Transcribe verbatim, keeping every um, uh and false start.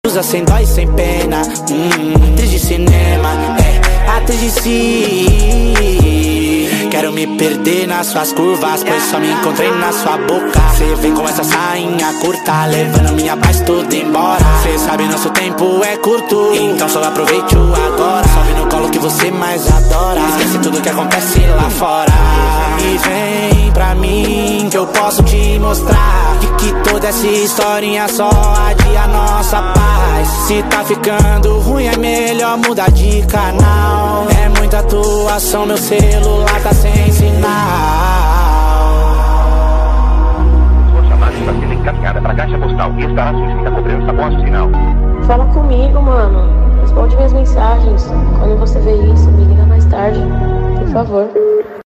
Usa sem dó e sem pena, hum, atriz de cinema, é, atriz de si. Quero me perder nas suas curvas, pois só me encontrei na sua boca. Cê vem com essa sainha curta, levando minha paz tudo embora. Cê sabe nosso tempo é curto, então só aproveite o agora. Sobe no colo que você mais adora, esquece tudo que acontece lá fora. E vem pra mim que eu posso te mostrar que, que toda essa historinha só adia a nossa paz. Se tá ficando ruim é melhor mudar de canal. É muita atuação, meu celular tá sem sinal. Sua chamada está sendo encaminhada para a caixa postal e estará sujeita a cobrança após o sinal. Fala comigo, mano. Responde minhas mensagens. Quando você vê isso, me liga mais tarde, por favor.